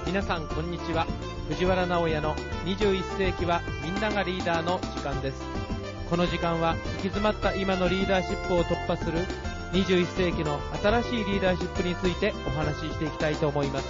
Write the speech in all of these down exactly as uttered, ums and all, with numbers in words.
皆さんこんにちは。藤原直哉のにじゅういっ世紀はみんながリーダーの時間です。この時間は行き詰まった今のリーダーシップを突破するにじゅういっ世紀の新しいリーダーシップについてお話ししていきたいと思います。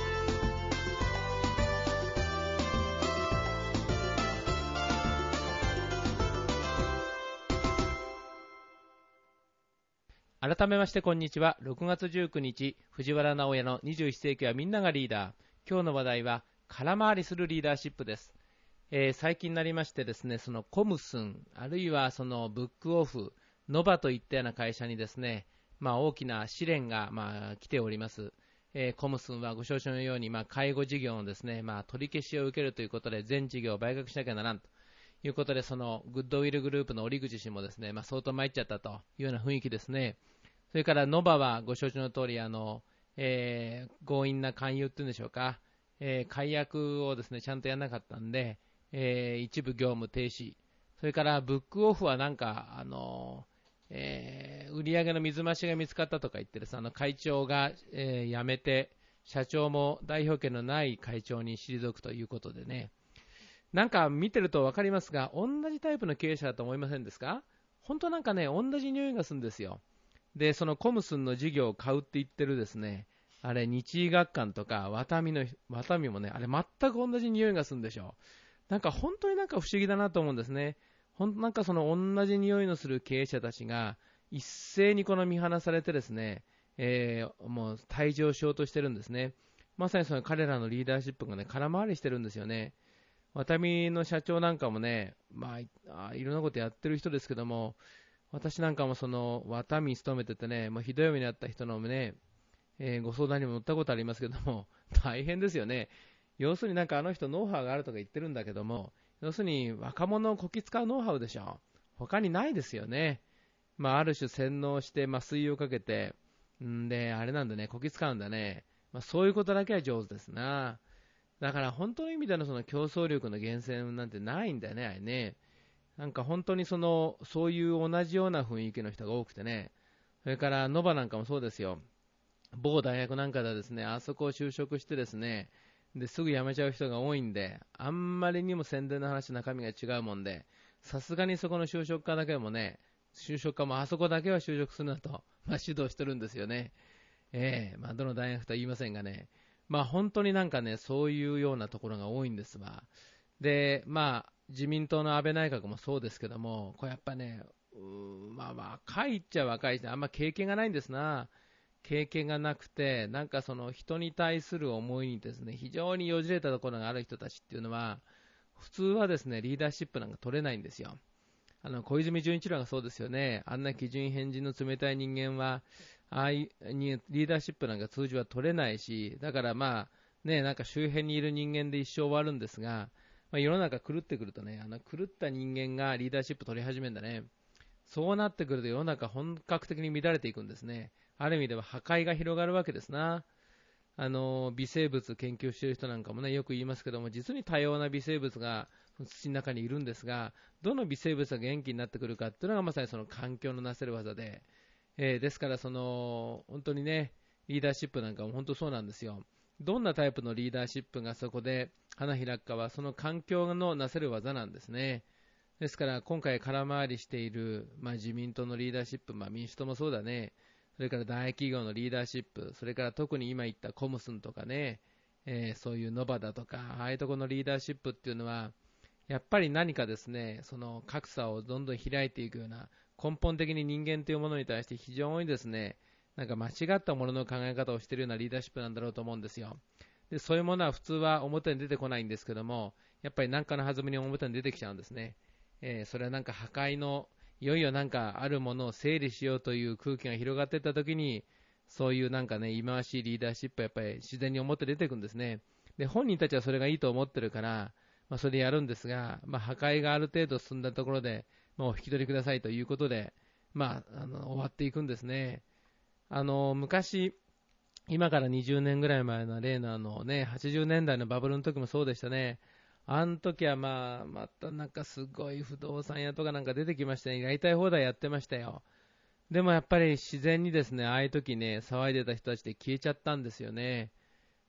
改めましてこんにちは。ろくがつじゅうくにち、藤原直哉のにじゅういっ世紀はみんながリーダー。今日の話題は空回りするリーダーシップです。えー、最近になりましてですね、そのコムスン、あるいはそのブックオフ、ノバといったような会社にですね、まあ、大きな試練がまあ来ております。えー、コムスンはご承知のように、まあ、介護事業のですね、まあ、取り消しを受けるということで全事業を売却しなきゃならんということで、そのグッドウィルグループの折口氏もですね、まあ、相当参っちゃったというような雰囲気ですね。それからノバはご承知の通り、あの、えー、強引な勧誘っていうんでしょうか、えー、解約をですね、ちゃんとやらなかったんで、えー、一部業務停止。それからブックオフはなんか、あの、えー、売上の水増しが見つかったとか言ってです、あの会長が、えー、辞めて、社長も代表権のない会長に退くということでね、なんか見てると分かりますが、同じタイプの経営者だと思いませんですか？本当なんかね、同じ匂いがするんですよ。で、そのコムスンの事業を買うって言ってるですね、あれ、日医学館とか、ワタミの、ワタミもね、あれ、全く同じ匂いがするんでしょう。なんか本当になんか不思議だなと思うんですね。ほんなんかその同じ匂いのする経営者たちが、一斉にこの見放されてですね、えー、もう退場しようとしてるんですね。まさにその彼らのリーダーシップがね、空回りしてるんですよね。ワタミの社長なんかもね、まあ、いろんなことやってる人ですけども、私なんかもその、ワタミに勤めててね、もうひどい目にあった人のね、えー、ご相談にも乗ったことありますけども、大変ですよね。要するになんかあの人ノウハウがあるとか言ってるんだけども、要するに若者をこき使うノウハウでしょ。他にないですよね。まあある種洗脳して麻酔をかけて、んで、あれなんだね、こき使うんだね。まあそういうことだけは上手ですな。だから本当の意味でのその競争力の源泉なんてないんだよね、あれね。なんか本当にその、そういう同じような雰囲気の人が多くてね。それからノバなんかもそうですよ。某大学なんかではですね、あそこを就職してですね、ですぐ辞めちゃう人が多いんで、あんまりにも宣伝の話、中身が違うもんで、さすがにそこの就職課だけもね、就職課もあそこだけは就職するなと、まあ、指導してるんですよね。ええー、まあ、どの大学とは言いませんがね、まあ、本当になんかね、そういうようなところが多いんですわ。で、まあ、自民党の安倍内閣もそうですけども、これやっぱね、うーまあ、若いっちゃ若いし、あんま経験がないんですな。経験がなくて、なんかその人に対する思いにですね、非常によじれたところがある人たちっていうのは、普通はですね、リーダーシップなんか取れないんですよ。あの小泉純一郎がそうですよね。あんな基準変人の冷たい人間は、ああいうリーダーシップなんか通常は取れないし、だからまあ、ね、なんか周辺にいる人間で一生終わるんですが、まあ、世の中狂ってくるとね、あの狂った人間がリーダーシップ取り始めるんだね。そうなってくると世の中本格的に乱れていくんですね。ある意味では破壊が広がるわけですな。あの微生物研究している人なんかもね、よく言いますけども、実に多様な微生物が土の中にいるんですが、どの微生物が元気になってくるかっていうのがまさにその環境のなせる技で、えー、ですからその本当にね、リーダーシップなんかも本当そうなんですよ。どんなタイプのリーダーシップがそこで花開くかはその環境のなせる技なんですね。ですから今回空回りしている、まあ、自民党のリーダーシップ、まあ、民主党もそうだね、それから大企業のリーダーシップ、それから特に今言ったコムスンとかね、えー、そういうノバだとか、ああいうところのリーダーシップっていうのは、やっぱり何かですね、その格差をどんどん開いていくような、根本的に人間というものに対して非常にですね、なんか間違ったものの考え方をしているようなリーダーシップなんだろうと思うんですよ。で、そういうものは普通は表に出てこないんですけども、やっぱり何かの弾みに表に出てきちゃうんですね。えー、それはなんか破壊の、いよいよなんかあるものを整理しようという空気が広がっていったときに、そういうなんかね、忌まわしいリーダーシップはやっぱり自然に表出てくるんですね。で、本人たちはそれがいいと思ってるから、まあ、それやるんですが、まあ、破壊がある程度進んだところで、もうお引き取りくださいということで、まあ、あの終わっていくんですね。あの昔、今からにじゅうねんぐらい前の例のあの、ね、はちじゅうねんだいのバブルの時もそうでしたね。あの時はまあ、またなんかすごい不動産屋とかなんか出てきましたね。やりたい放題やってましたよ。でもやっぱり自然にですね、ああいう時ね、騒いでた人たちで消えちゃったんですよね。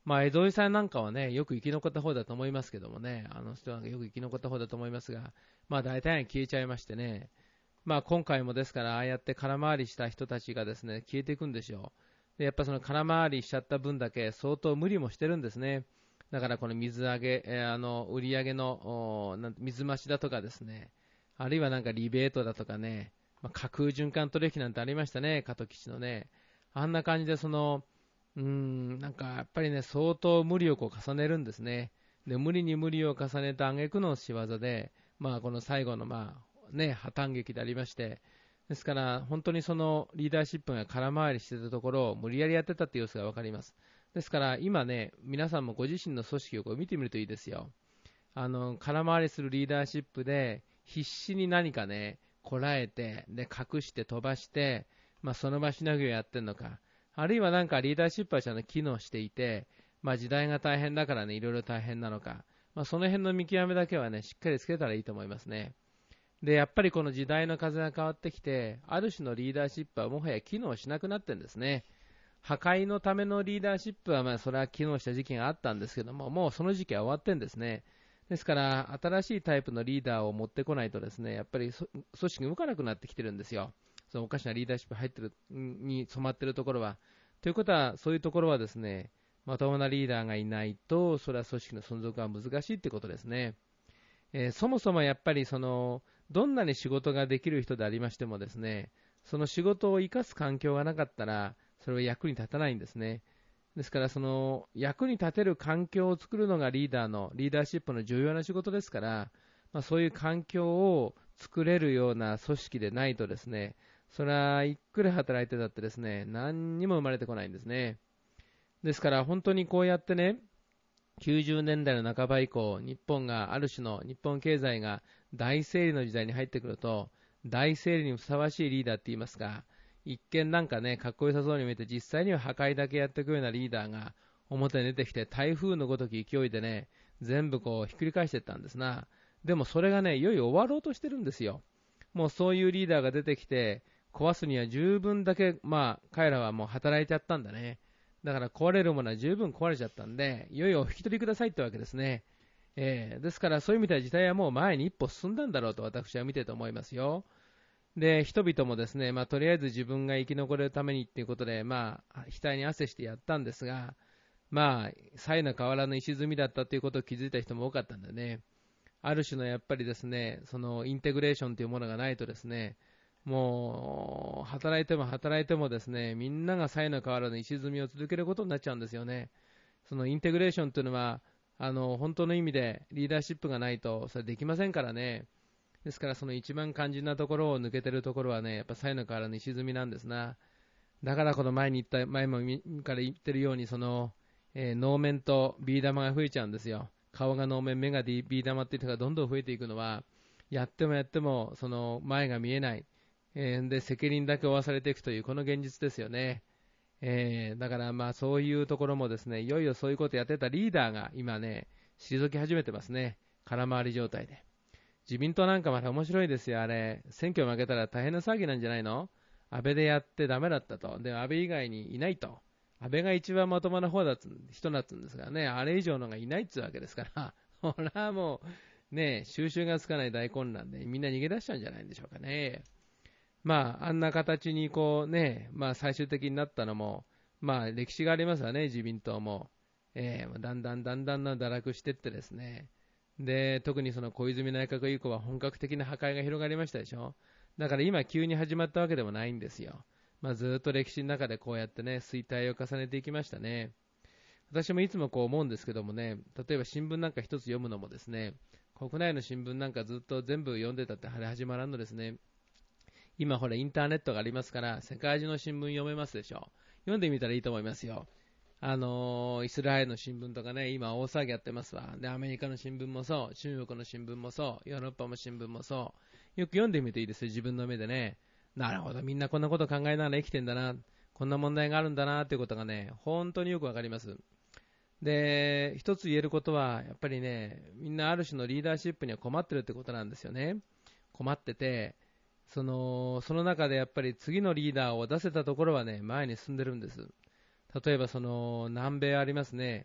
まあ、江戸井さんなんかはね、よく生き残った方だと思いますけどもね、あの人はよく生き残った方だと思いますが、まあ、大体消えちゃいましてね、まあ、今回もですから、ああやって空回りした人たちがですね、消えていくんですよ。で、やっぱその空回りしちゃった分だけ相当無理もしてるんですね。だからこの水揚げ、えーあの売り上げのなん水増しだとかですね、あるいはなんかリベートだとかね、まあ、架空循環取引なんてありましたね、加藤基地のね。あんな感じでその、うーん、なんかやっぱりね、相当無理をこう重ねるんですね。で、無理に無理を重ねた挙句の仕業で、まあこの最後のまあね、破綻劇でありまして、ですから本当にそのリーダーシップが空回りしてたところを無理やりやってたっていう様子がわかります。ですから今ね、皆さんもご自身の組織をこう見てみるといいですよ。あの、空回りするリーダーシップで必死に何かね、こらえて、で、隠して飛ばして、まあその場しのぎをやってるのか、あるいはなんかリーダーシップはちゃんと機能していて、まあ時代が大変だからね、いろいろ大変なのか、まあその辺の見極めだけはね、しっかりつけたらいいと思いますね。で、やっぱりこの時代の風が変わってきて、ある種のリーダーシップはもはや機能しなくなってるんですね。破壊のためのリーダーシップは、まあ、それは機能した時期があったんですけども、もうその時期は終わってるんですね。ですから、新しいタイプのリーダーを持ってこないとですね、やっぱり組織が動かなくなってきてるんですよ。そのおかしなリーダーシップ入ってる、に染まってるところは。ということは、そういうところはですね、まともなリーダーがいないと、それは組織の存続が難しいってことですね。えーそもそもやっぱりその、どんなに仕事ができる人でありましてもですね、その仕事を生かす環境がなかったら、それは役に立たないんですね。ですから、その役に立てる環境を作るのがリーダーの、リーダーシップの重要な仕事ですから、まあ、そういう環境を作れるような組織でないとですね、それはいくら働いてたってですね、何にも生まれてこないんですね。ですから、本当にこうやってね、きゅうじゅうねんだいの半ば以降、日本がある種の日本経済が大整理の時代に入ってくると、大整理にふさわしいリーダーって言いますか、一見なんかね、かっこよさそうに見えて、実際には破壊だけやっていくようなリーダーが表に出てきて、台風のごとき勢いでね、全部こうひっくり返していったんですな。でもそれがね、いよいよ終わろうとしてるんですよ。もうそういうリーダーが出てきて、壊すには十分だけ、まあ、彼らはもう働いちゃったんだね。だから壊れるものは十分壊れちゃったんで、いよいよお引き取りくださいってわけですね。えー、ですからそういう意味では時代はもう前に一歩進んだんだろうと私は見てて思いますよ。で、人々もですね、まあ、とりあえず自分が生き残れるためにっていうことで、まあ、額に汗してやったんですが、まあ、才の変わらぬ石積みだったということを気づいた人も多かったんでね、ある種のやっぱりですね、そのインテグレーションというものがないとですね、もう、働いても働いてもですね、みんなが才の変わらぬ石積みを続けることになっちゃうんですよね。そのインテグレーションというのは、あの、本当の意味でリーダーシップがないと、それできませんからね。ですから、その一番肝心なところを抜けてるところはね、やっぱ才の変わらぬ石積みなんですな。だからこの前に言った、前もから言ってるように、その、えー、能面とビー玉が増えちゃうんですよ。顔が能面、目がビー玉っていうのがどんどん増えていくのは、やってもやっても、その前が見えない。えー、で、責任だけ負わされていくという、この現実ですよね。えー、だからまあそういうところもですね、いよいよそういうことやってたリーダーが今ね、退き始めてますね。空回り状態で。自民党なんかまた面白いですよ、あれ。選挙負けたら大変な騒ぎなんじゃないの？安倍でやってダメだったと。で、安倍以外にいないと。安倍が一番まともな方だつ人だったんですからね、あれ以上のがいないっつうわけですから、ほらもう、ね、収拾がつかない大混乱でみんな逃げ出しちゃうんじゃないんでしょうかね。まあ、あんな形にこうね、まあ最終的になったのも、まあ歴史がありますわね、自民党も。えー、だんだんだんだん堕落していってですね。で、特にその小泉内閣以降は本格的な破壊が広がりましたでしょ。だから今急に始まったわけでもないんですよ。まあ、ずっと歴史の中でこうやってね、衰退を重ねていきましたね。私もいつもこう思うんですけどもね、例えば新聞なんか一つ読むのもですね、国内の新聞なんかずっと全部読んでたって始まらんのですね。今ほらインターネットがありますから、世界中の新聞読めますでしょ。読んでみたらいいと思いますよ。あのー、イスラエルの新聞とかね、今大騒ぎやってますわ。で、アメリカの新聞もそう、中国の新聞もそう、ヨーロッパの新聞もそう。よく読んでみるといいですよ、自分の目でね。なるほど、みんなこんなこと考えながら生きてんだな、こんな問題があるんだなっていうことがね、本当によくわかります。で、一つ言えることは、やっぱりね、みんなある種のリーダーシップには困ってるってことなんですよね。困ってて、その、その中でやっぱり次のリーダーを出せたところはね、前に進んでるんです。例えばその南米ありますね。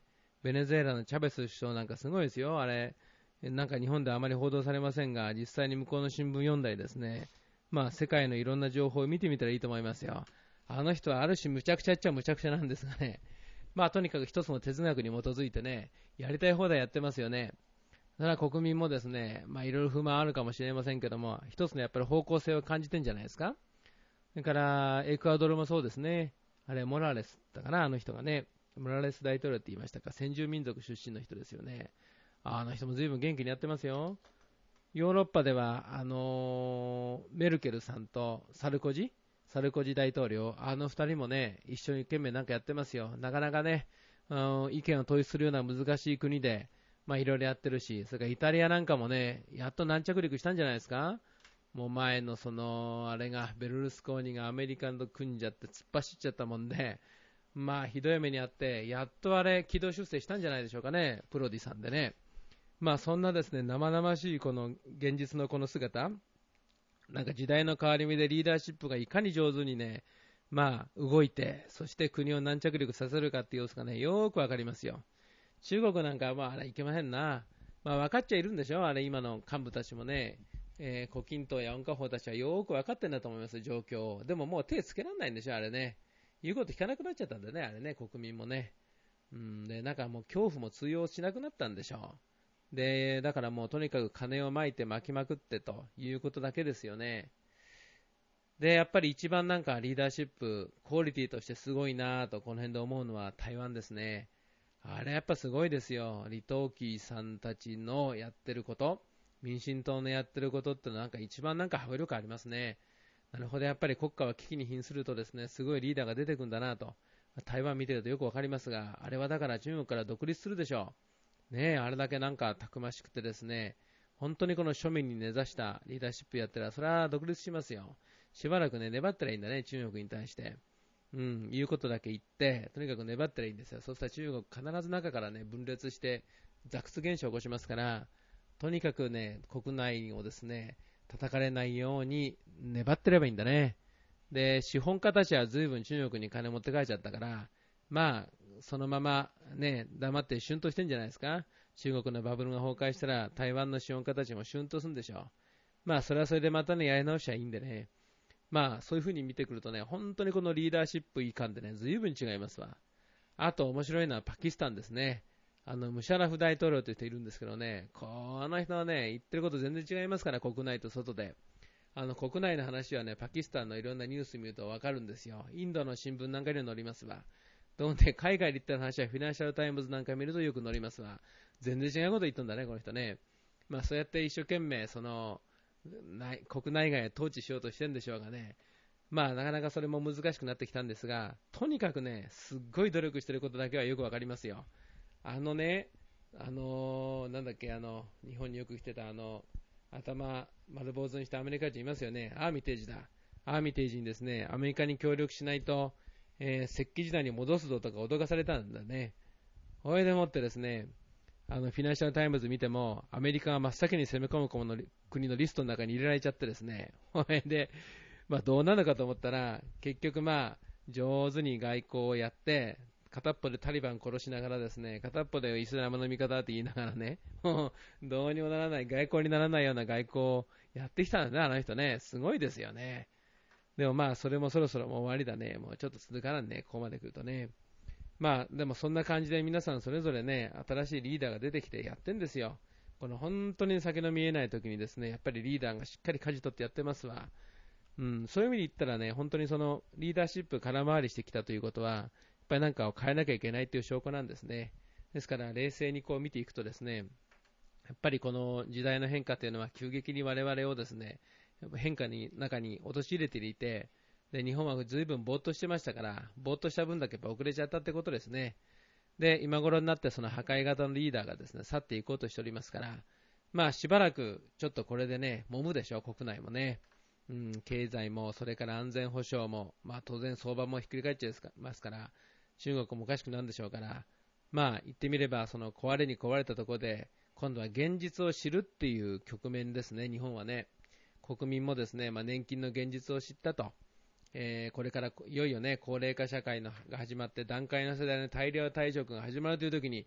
ベネズエラのチャベス首相なんかすごいですよ。あれ、なんか日本ではあまり報道されませんが、実際に向こうの新聞読んだりですね、まあ世界のいろんな情報を見てみたらいいと思いますよ。あの人はある種むちゃくちゃっちゃむちゃくちゃなんですがね、まあとにかく一つの哲学に基づいてね、やりたい放題やってますよね。だから国民もですね、まあいろいろ不満あるかもしれませんけども、一つのやっぱり方向性を感じてんじゃないですか。それからエクアドルもそうですね。あれモラレスだかな、あの人がね、モラレス大統領って言いましたか、先住民族出身の人ですよね。あの人も随分元気にやってますよ。ヨーロッパではあのーメルケルさんとサルコジサルコジ大統領、あのふたりもね、一緒に懸命なんかやってますよ。なかなかね、あの意見を統一するような難しい国で、まあいろいろやってるし、それからイタリアなんかもね、やっと軟着陸したんじゃないですか。もう前のその、あれが、ベルルスコーニがアメリカと組んじゃって突っ走っちゃったもんで、まあひどい目にあって、やっとあれ、軌道修正したんじゃないでしょうかね、プロディさんでね。まあそんなですね、生々しいこの現実のこの姿、なんか時代の変わり目でリーダーシップがいかに上手にね、まあ動いて、そして国を軟着陸させるかっていう様子がね、よーくわかりますよ。中国なんかはまああれいけませんな。まあ分かっちゃいるんでしょ、あれ今の幹部たちもね。えー、胡錦涛や温家宝たちはよーく分かってんだと思います、状況を。でももう手つけられないんでしょ、あれね。言うこと聞かなくなっちゃったんだね、あれね、国民もね。うん、で、なんかもう恐怖も通用しなくなったんでしょう。で、だからもうとにかく金をまいて巻きまくってということだけですよね。で、やっぱり一番なんかリーダーシップ、クオリティとしてすごいなぁとこの辺で思うのは台湾ですね。あれやっぱすごいですよ。李登輝さんたちのやってること、民進党のやってることってのはなんか一番なんか迫力ありますね。なるほど、やっぱり国家は危機に瀕するとですね、すごいリーダーが出てくるんだなと。台湾見てるとよくわかりますが、あれはだから中国から独立するでしょう。ねえ、あれだけなんかたくましくてですね、本当にこの庶民に根ざしたリーダーシップやったら、それは独立しますよ。しばらくね、粘ったらいいんだね、中国に対して。うん、言うことだけ言って、とにかく粘ったらいいんですよ。そうしたら中国必ず中からね、分裂して、ザクス現象を起こしますから、とにかくね、国内をですね、叩かれないように粘ってればいいんだね。で、資本家たちは随分中国に金持って帰っちゃったから、まあ、そのままね、黙ってシュンとしてんじゃないですか。中国のバブルが崩壊したら、台湾の資本家たちもシュンとするんでしょう。まあ、それはそれでまたね、やり直しはいいんでね。まあ、そういう風に見てくるとね、本当にこのリーダーシップいかんでね、随分違いますわ。あと面白いのはパキスタンですね。あの、ムシャラフ大統領という人いるんですけどね、この人はね、言ってること全然違いますから、国内と外で。あの、国内の話はね、パキスタンのいろんなニュース見るとわかるんですよ。インドの新聞なんかにも載りますわ。どうね、海外で言った話はフィナンシャルタイムズなんか見るとよく載りますわ。全然違うこと言ったんだね、この人ね。まあ、そうやって一生懸命、その、国内外へ統治しようとしてるんでしょうがね。まあ、なかなかそれも難しくなってきたんですが、とにかくね、すっごい努力してることだけはよくわかりますよ。あのね、あのー、なんだっけ、あの、日本によく来てたあの、頭丸坊主にしたアメリカ人いますよね。アーミテージだ。アーミテージにですね、アメリカに協力しないと、えー、石器時代に戻すぞとか脅かされたんだね。それでもってですね、あの、フィナンシャルタイムズ見ても、アメリカが真っ先に攻め込むの国のリストの中に入れられちゃってですね、それで、まあどうなるかと思ったら、結局まあ、上手に外交をやって、片っぽでタリバン殺しながらですね、片っぽでイスラムの味方って言いながらね、もうどうにもならない、外交にならないような外交をやってきたんだね、あの人ね。すごいですよね。でもまあ、それもそろそろもう終わりだね。もうちょっと続かないね、ここまで来るとね。まあ、でもそんな感じで皆さんそれぞれね、新しいリーダーが出てきてやってんですよ。この本当に先の見えない時にですね、やっぱりリーダーがしっかり舵取ってやってますわ。うん、そういう意味で言ったらね、本当にそのリーダーシップ空回りしてきたということは、やっぱり何かを変えなきゃいけないという証拠なんですね。ですから冷静にこう見ていくとですね、やっぱりこの時代の変化というのは急激に我々をですね、変化に中に陥れていて、で日本はずいぶんぼーっとしてましたから、ぼーっとした分だけやっぱ遅れちゃったってことですね。で今頃になってその破壊型のリーダーがですね去っていこうとしておりますから、まあしばらくちょっとこれでね揉むでしょう、国内もね。うん、経済もそれから安全保障も、まあ、当然相場もひっくり返っちゃいますから、中国もおかしくなるんでしょうから、まあ言ってみればその壊れに壊れたところで今度は現実を知るっていう局面ですね。日本はね、国民もですね、まあ、年金の現実を知ったと、えー、これからいよいよね高齢化社会のが始まって団塊の世代の大量退職が始まるというときに、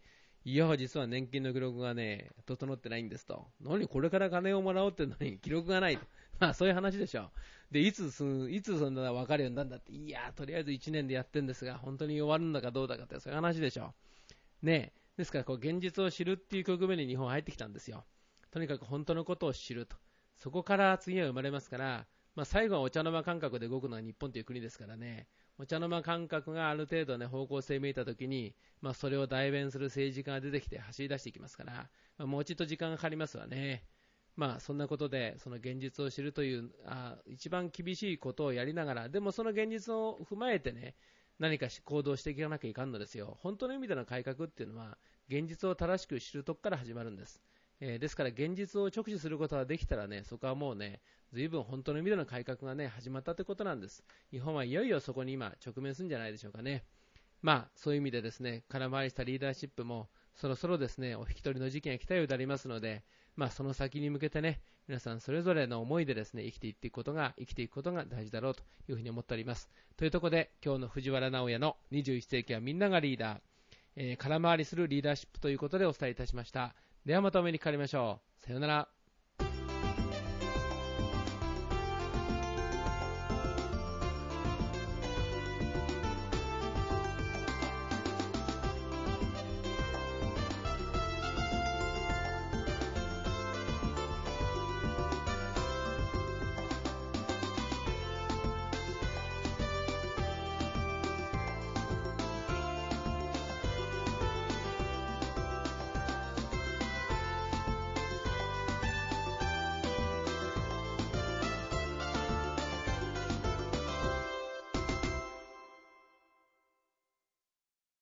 いや、実は年金の記録がね、整ってないんですと。何これから金をもらおうってのに記録がないと。まあそういう話でしょ。で、いつす、いつそんな分かるようになるんだって。いや、とりあえずいちねんでやってるんですが、本当に終わるんだかどうだかって、そういう話でしょ。ねえ。ですから、こう、現実を知るっていう局面に日本は入ってきたんですよ。とにかく本当のことを知ると。そこから次は生まれますから、まあ最後はお茶の間感覚で動くのが日本という国ですからね。お茶の間感覚がある程度ね、方向性見えたときに、まあ、それを代弁する政治家が出てきて走り出していきますから、まあ、もうちょっと時間がかかりますわね。まあ、そんなことで、その現実を知るという、あ一番厳しいことをやりながら、でもその現実を踏まえてね、何か行動していかなきゃいかんのですよ。本当の意味での改革っていうのは、現実を正しく知るとこから始まるんです。えー、ですから現実を直視することができたらね、そこはもうね、随分本当の意味での改革がね、始まったということなんです。日本はいよいよそこに今直面するんじゃないでしょうかね。まあ、そういう意味でですね、空回りしたリーダーシップも、そろそろですね、お引き取りの時期が来たようでありますので、まあ、その先に向けてね、皆さんそれぞれの思いでですね、生きていっていくことが、生きていくことが大事だろうというふうに思っております。というところで、今日の藤原直也のにじゅういっ世紀はみんながリーダー、えー、空回りするリーダーシップということでお伝えいたしました。ではまたお目にかかりましょう。さようなら。